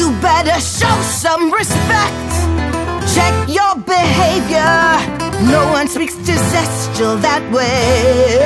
You better show some respect. Check your behavior. No one speaks to Zestial that way.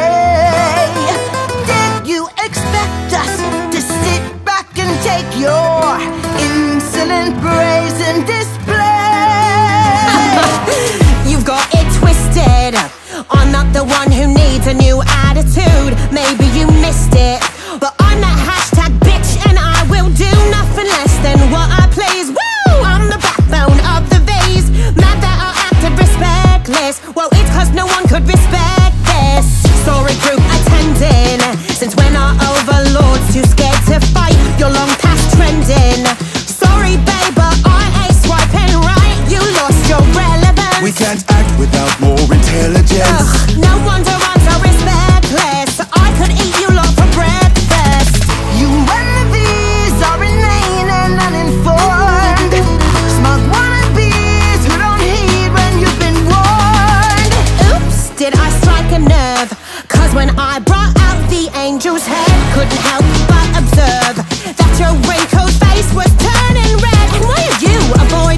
Did you expect us to sit back and take your insolent brazen display? You've got it twisted. I'm not the one who needs a new attitude. Maybe you missed it, but I'm that hashtag bitch, and I will do nothing less than what I please. Woo! I'm the backbone of the V's. Mad that I acted respectless. Well, it's cause no one could respect this. Story group attending. Since when are overlords too scared to fight? You're long past trending. Sorry, babe, but I ain't swiping right. You lost your relevance. We can't act without more intelligence. Ugh, no wonder I'm so respectless. I could eat you lot for breakfast. You wannabes are inane and uninformed. Smug wannabes who don't heed when you've been warned. Oops, did I strike a nerve? Cause when I brought out the angel's head, couldn't help but observe that your wrinkled face was turning red. And why are you avoiding